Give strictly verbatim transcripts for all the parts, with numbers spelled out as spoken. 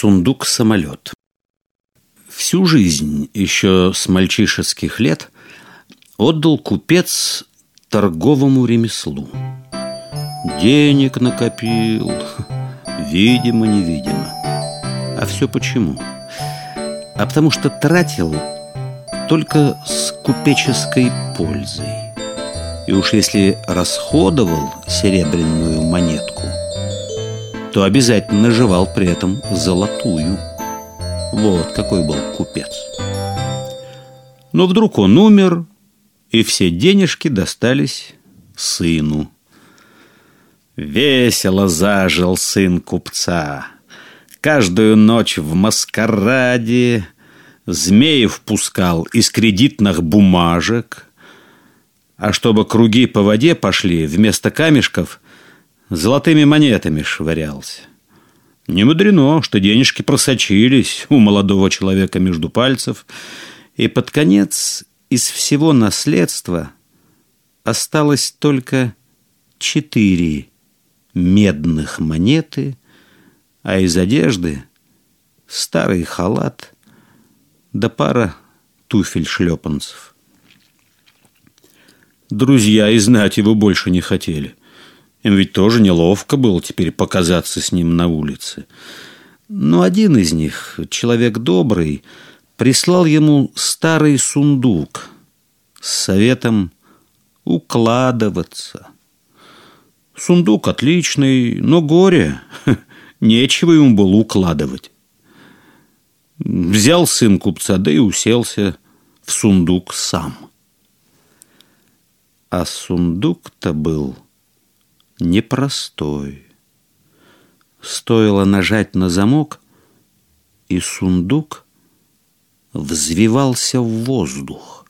Сундук-самолет. Всю жизнь, еще с мальчишеских лет, отдал купец торговому ремеслу. Денег накопил, видимо-невидимо. А все почему? А потому что тратил только с купеческой пользой. И уж если расходовал серебряную монетку, то обязательно наживал при этом золотую. Вот какой был купец. Но вдруг он умер, и все денежки достались сыну. Весело зажил сын купца. Каждую ночь в маскараде змеев пускал из кредитных бумажек, а чтобы круги по воде пошли, вместо камешков золотыми монетами швырялся. Не мудрено, что денежки просочились у молодого человека между пальцев, и под конец из всего наследства осталось только четыре медных монеты, а из одежды старый халат да пара туфель-шлепанцев. Друзья и знать его больше не хотели. Им ведь тоже неловко было теперь показаться с ним на улице. Но один из них, человек добрый, прислал ему старый сундук с советом укладываться. Сундук отличный, но горе, нечего ему было укладывать. Взял сын купца, да и уселся в сундук сам. А сундук-то был непростой. Стоило нажать на замок, и сундук взвивался в воздух.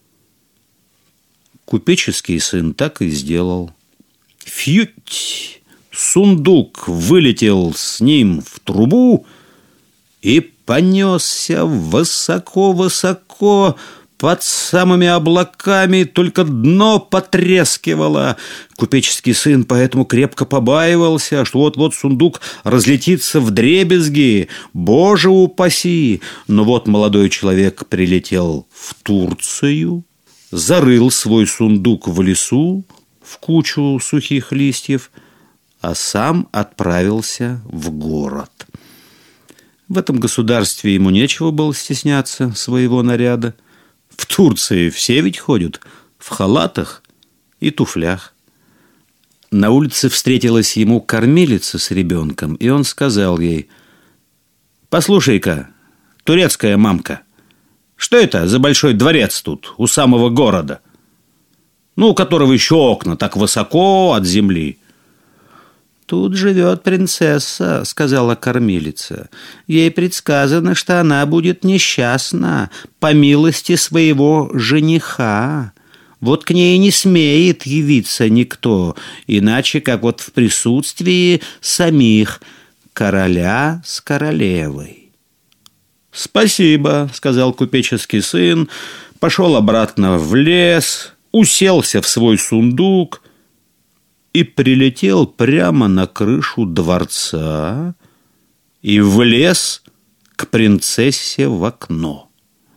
Купеческий сын так и сделал. Фьють! Сундук вылетел с ним в трубу и понесся высоко-высоко под самыми облаками, только дно потрескивало. Купеческий сын поэтому крепко побаивался, что вот-вот сундук разлетится вдребезги. Боже упаси! Но вот молодой человек прилетел в Турцию, зарыл свой сундук в лесу, в кучу сухих листьев, а сам отправился в город. В этом государстве ему нечего было стесняться своего наряда. В Турции все ведь ходят в халатах и туфлях. На улице встретилась ему кормилица с ребенком, и он сказал ей: «Послушай-ка, турецкая мамка, что это за большой дворец тут, у самого города? Ну, у которого еще окна так высоко от земли». «Тут живет принцесса», — сказала кормилица. «Ей предсказано, что она будет несчастна по милости своего жениха. Вот к ней не смеет явиться никто, иначе как вот в присутствии самих короля с королевой». «Спасибо», — сказал купеческий сын, пошел обратно в лес, уселся в свой сундук и прилетел прямо на крышу дворца и влез к принцессе в окно.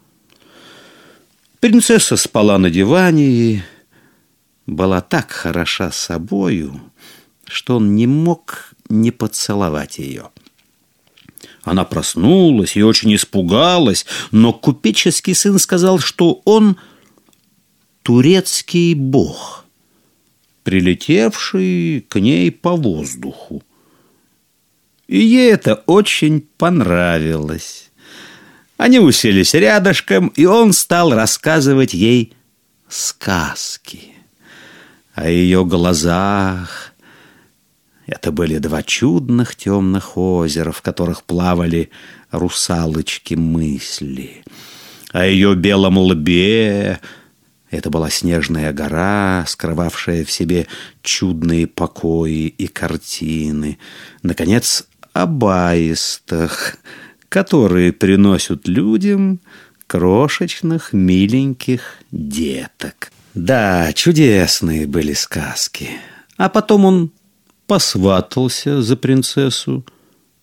Принцесса спала на диване и была так хороша собою, что он не мог не поцеловать ее. Она проснулась и очень испугалась, но купеческий сын сказал, что он турецкий бог, прилетевший к ней по воздуху. И ей это очень понравилось. Они уселись рядышком, и он стал рассказывать ей сказки. О ее глазах. Это были два чудных темных озера, в которых плавали русалочки мысли. О ее белом лбе. Это была снежная гора, скрывавшая в себе чудные покои и картины. Наконец, об аистах, которые приносят людям крошечных миленьких деток. Да, чудесные были сказки. А потом он посватался за принцессу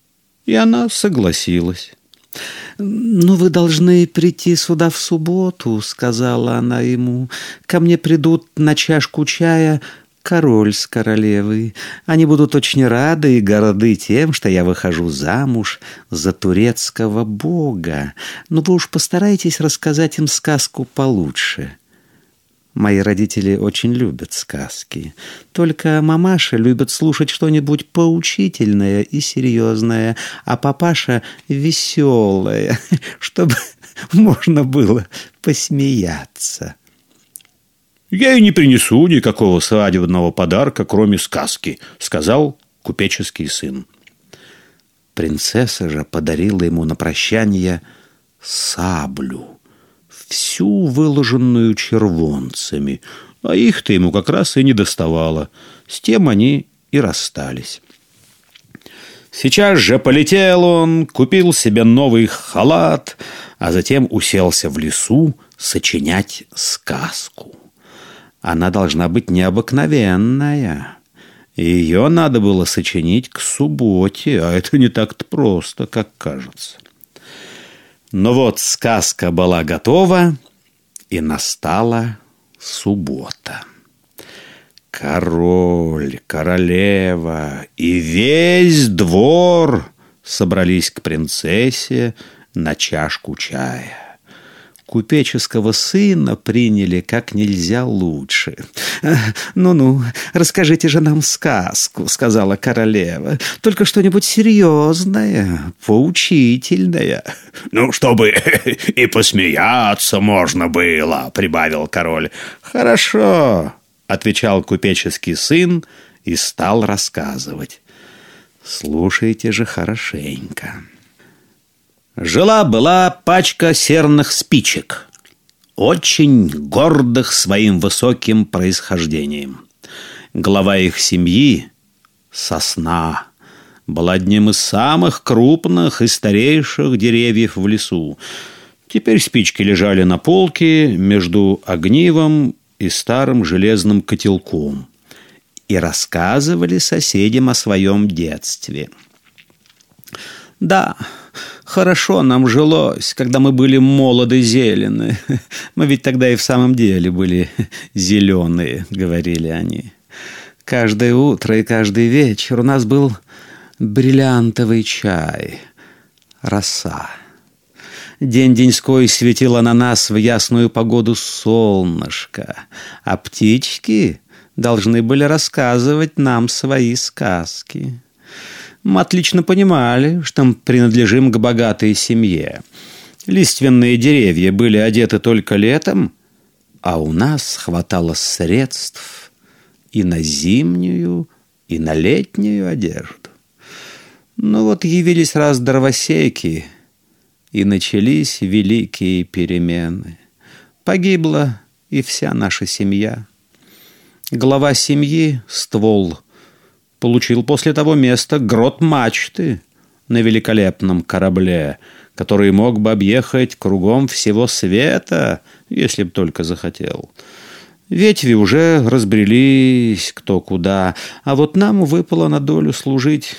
И она согласилась. «Но вы должны прийти сюда в субботу», — сказала она ему. «Ко мне придут на чашку чая король с королевой. Они будут очень рады и горды тем, что я выхожу замуж за турецкого бога. Но вы уж постарайтесь рассказать им сказку получше». Мои родители очень любят сказки. Только мамаша любит слушать что-нибудь поучительное и серьезное, а папаша веселое, чтобы можно было посмеяться. «Я и не принесу никакого свадебного подарка, кроме сказки», — сказал купеческий сын. Принцесса же подарила ему на прощание саблю, всю выложенную червонцами, а их-то ему как раз и не доставало. С тем они и расстались. Сейчас же полетел он, купил себе новый халат, а затем уселся в лесу сочинять сказку. Она должна быть необыкновенная. Ее надо было сочинить к субботе, а это не так-то просто, как кажется. Но вот сказка была готова, и настала суббота. Король, королева и весь двор собрались к принцессе на чашку чая. Купеческого сына приняли как нельзя лучше. «Ну-ну, расскажите же нам сказку», — сказала королева. «Только что-нибудь серьезное, поучительное». «Ну, чтобы и посмеяться можно было», — прибавил король. «Хорошо», — отвечал купеческий сын и стал рассказывать. «Слушайте же хорошенько». Жила-была пачка серных спичек, очень гордых своим высоким происхождением. Глава их семьи, сосна, был одним из самых крупных и старейших деревьев в лесу. Теперь спички лежали на полке между огнивом и старым железным котелком и рассказывали соседям о своем детстве. «Да, хорошо нам жилось, когда мы были молоды зелены. Мы ведь тогда и в самом деле были зеленые», — говорили они. «Каждое утро и каждый вечер у нас был бриллиантовый чай, роса. День-деньской светило на нас в ясную погоду солнышко, а птички должны были рассказывать нам свои сказки. Мы отлично понимали, что мы принадлежим к богатой семье. Лиственные деревья были одеты только летом, а у нас хватало средств и на зимнюю, и на летнюю одежду. Но вот явились раз дровосеки, и начались великие перемены. Погибла и вся наша семья. Глава семьи, ствол, получил после того место грот мачты на великолепном корабле, который мог бы объехать кругом всего света, если б только захотел. Ветви уже разбрелись кто куда, а вот нам выпало на долю служить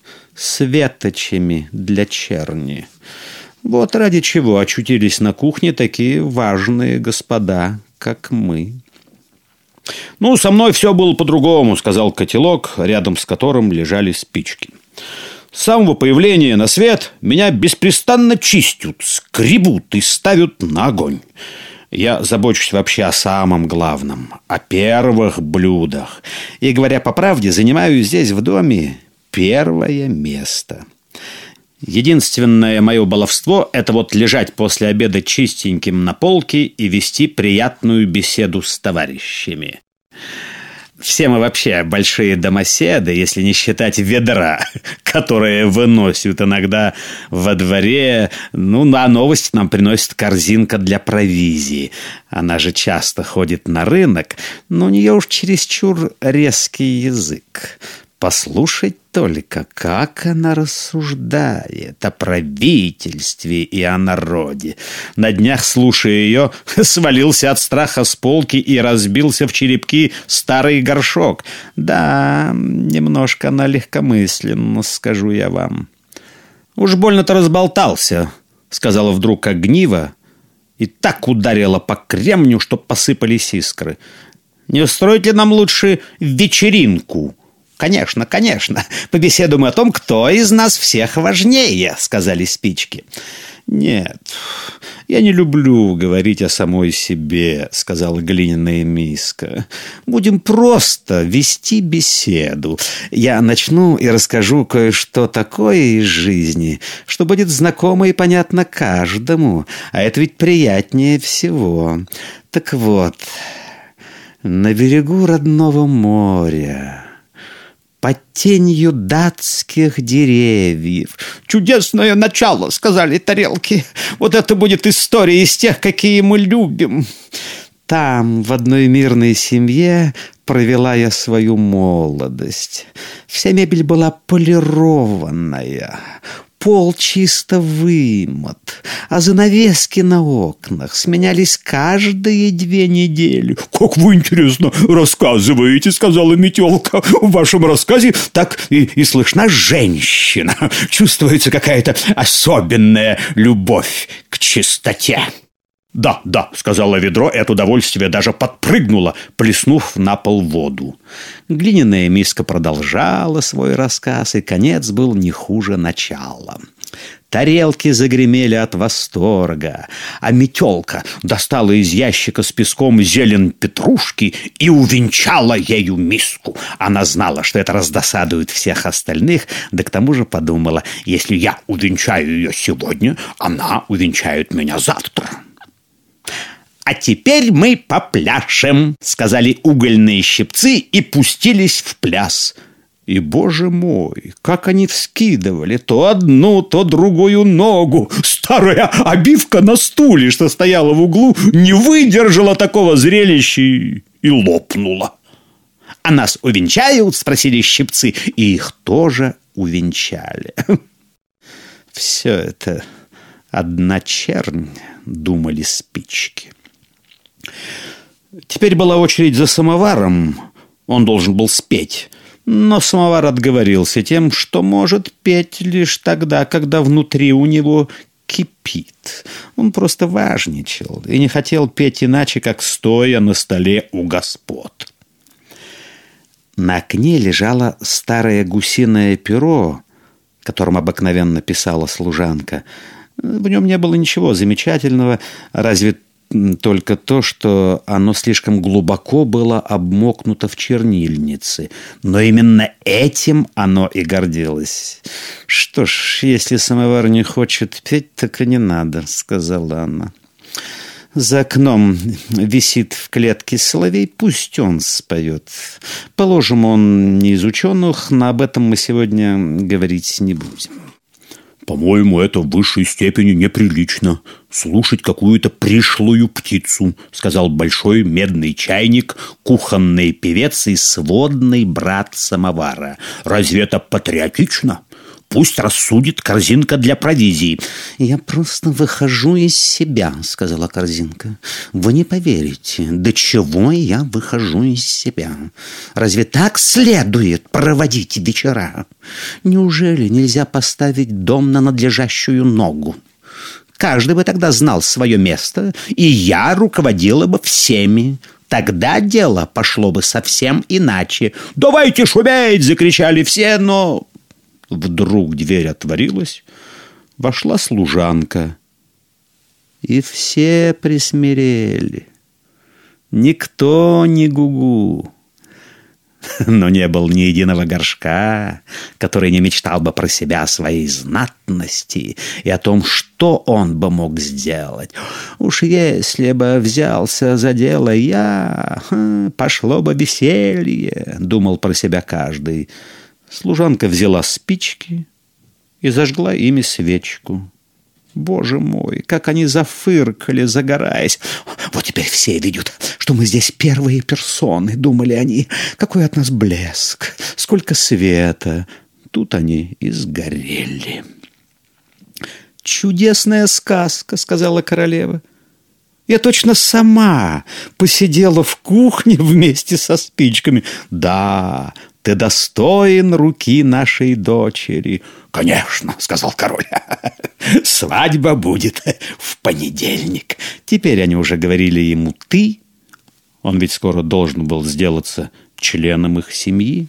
светочами для черни. Вот ради чего очутились на кухне такие важные господа, как мы. «Ну, со мной все было по-другому», — сказал котелок, рядом с которым лежали спички. «С самого появления на свет меня беспрестанно чистят, скребут и ставят на огонь. Я забочусь вообще о самом главном, о первых блюдах. И, говоря по правде, занимаю здесь в доме первое место. Единственное мое баловство — это вот лежать после обеда чистеньким на полке и вести приятную беседу с товарищами. Все мы вообще большие домоседы, если не считать ведра, которое выносят иногда во дворе. Ну, а новость нам приносит корзинка для провизии. Она же часто ходит на рынок, но у нее уж чересчур резкий язык. Послушать только, как она рассуждает о правительстве и о народе. На днях, слушая ее, свалился от страха с полки и разбился в черепки старый горшок. Да, немножко она легкомысленна, скажу я вам. «Уж больно-то разболтался», — сказала вдруг Огнива, и так ударила по кремню, что посыпались искры. «Не устроить ли нам лучше вечеринку?» «Конечно, конечно. Побеседуем о том, кто из нас всех важнее», — сказали спички. «Нет, я не люблю говорить о самой себе», — сказала глиняная миска. «Будем просто вести беседу. Я начну и расскажу кое-что такое из жизни, что будет знакомо и понятно каждому, а это ведь приятнее всего. Так вот, на берегу родного моря, под тенью датских деревьев». «Чудесное начало», — сказали тарелки. «Вот это будет история из тех, какие мы любим». Там, в одной мирной семье, провела я свою молодость. Вся мебель была полированная, пол чисто вымыт, а занавески на окнах сменялись каждые две недели. «Как вы интересно рассказываете», — сказала Метелка. «В вашем рассказе так и, и слышна женщина. Чувствуется какая-то особенная любовь к чистоте». «Да, да», — сказала ведро, и от удовольствия даже подпрыгнула, плеснув на пол воду. Глиняная миска продолжала свой рассказ, и конец был не хуже начала. Тарелки загремели от восторга, а Метелка достала из ящика с песком зелень петрушки и увенчала ею миску. Она знала, что это раздосадует всех остальных, да к тому же подумала: если я увенчаю ее сегодня, она увенчает меня завтра. «А теперь мы попляшем», — сказали угольные щипцы и пустились в пляс. И, боже мой, как они вскидывали то одну, то другую ногу. Старая обивка на стуле, что стояла в углу, не выдержала такого зрелища и лопнула. «А нас увенчают?» — спросили щипцы, и их тоже увенчали. «Все это одна чернь», — думали спички. Теперь была очередь за самоваром. Он должен был спеть. Но самовар отговорился тем, что может петь лишь тогда, когда внутри у него кипит. Он просто важничал и не хотел петь иначе, как стоя на столе у господ. На окне лежало старое гусиное перо, которым обыкновенно писала служанка. В нем не было ничего замечательного, разве только то, что оно слишком глубоко было обмокнуто в чернильнице. Но именно этим оно и гордилось. «Что ж, если самовар не хочет петь, так и не надо», — сказала она. «За окном висит в клетке соловей, пусть он споет. Положим, он не из ученых, но об этом мы сегодня говорить не будем». «По-моему, это в высшей степени неприлично. Слушать какую-то пришлую птицу», — сказал большой медный чайник, кухонный певец и сводный брат самовара. «Разве это патриотично? Пусть рассудит корзинка для провизии». «Я просто выхожу из себя», — сказала корзинка. «Вы не поверите, до чего я выхожу из себя. Разве так следует проводить вечера? Неужели нельзя поставить дом на надлежащую ногу? Каждый бы тогда знал свое место, и я руководила бы всеми. Тогда дело пошло бы совсем иначе». «Давайте шуметь!» — закричали все, но... Вдруг дверь отворилась, вошла служанка, и все присмирели. Никто не гугу. Но не было ни единого горшка, который не мечтал бы про себя о своей знатности и о том, что он бы мог сделать. Уж если бы взялся за дело я, пошло бы веселье, думал про себя каждый. Служанка взяла спички и зажгла ими свечку. Боже мой, как они зафыркали, загораясь. «Вот теперь все видят, что мы здесь первые персоны», — думали они. «Какой от нас блеск, сколько света». Тут они и сгорели. «Чудесная сказка», — сказала королева. «Я точно сама посидела в кухне вместе со спичками. Да, ты достоин руки нашей дочери». «Конечно», — сказал король, — «свадьба будет в понедельник». Теперь они уже говорили ему «ты». Он ведь скоро должен был сделаться членом их семьи.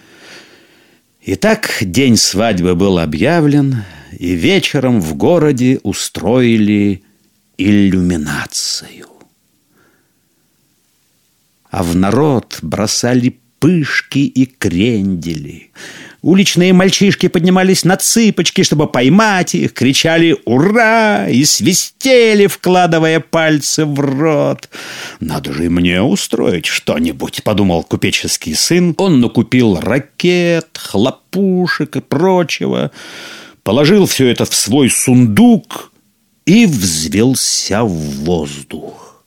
Итак, день свадьбы был объявлен, и вечером в городе устроили иллюминацию. А в народ бросали пышки и крендели. Уличные мальчишки поднимались на цыпочки, чтобы поймать их, кричали «Ура!» и свистели, вкладывая пальцы в рот. «Надо же и мне устроить что-нибудь», — подумал купеческий сын. Он накупил ракет, хлопушек и прочего, положил все это в свой сундук и взвелся в воздух.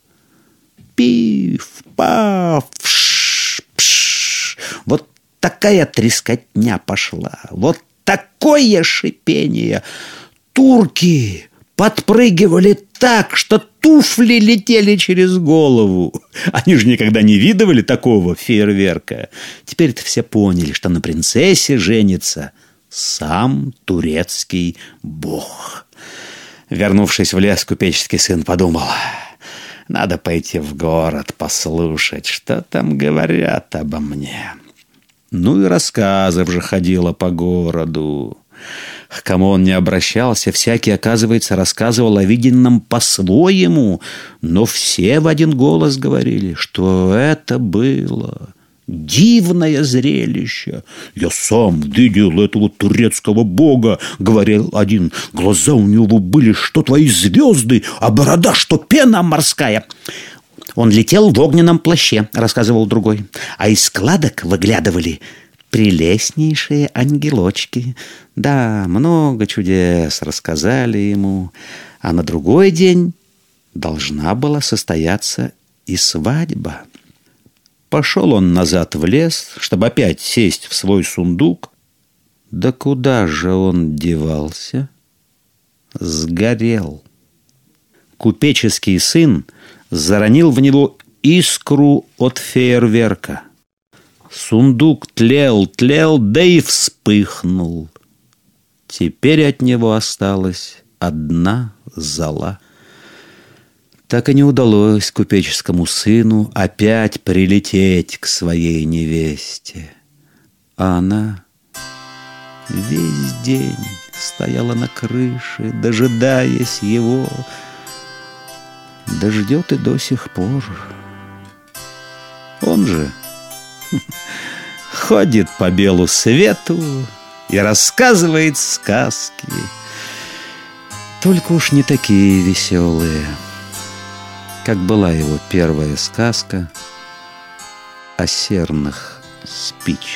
Пиф-паф, пш-пш. Вот такая трескотня пошла, вот такое шипение. Турки подпрыгивали так, что туфли летели через голову. Они же никогда не видывали такого фейерверка. Теперь-то все поняли, что на принцессе женится сам турецкий бог. Вернувшись в лес, купеческий сын подумал: надо пойти в город послушать, что там говорят обо мне. Ну и рассказов же ходило по городу. К кому он не обращался, всякий, оказывается, рассказывал о виденном по-своему, но все в один голос говорили, что это было дивное зрелище. «Я сам видел этого турецкого бога», — говорил один. «Глаза у него были, что твои звезды, а борода, что пена морская». «Он летел в огненном плаще», — рассказывал другой. «А из складок выглядывали прелестнейшие ангелочки». Да, много чудес рассказали ему. А на другой день должна была состояться и свадьба. Пошел он назад в лес, чтобы опять сесть в свой сундук. Да куда же он девался? Сгорел. Купеческий сын заронил в него искру от фейерверка. Сундук тлел, тлел, да и вспыхнул. Теперь от него осталась одна зола. Так и не удалось купеческому сыну опять прилететь к своей невесте. А она весь день стояла на крыше, дожидаясь его. Да ждет и до сих пор. Он же ходит по белу свету и рассказывает сказки. Только уж не такие веселые, как была его первая сказка о серных спичках.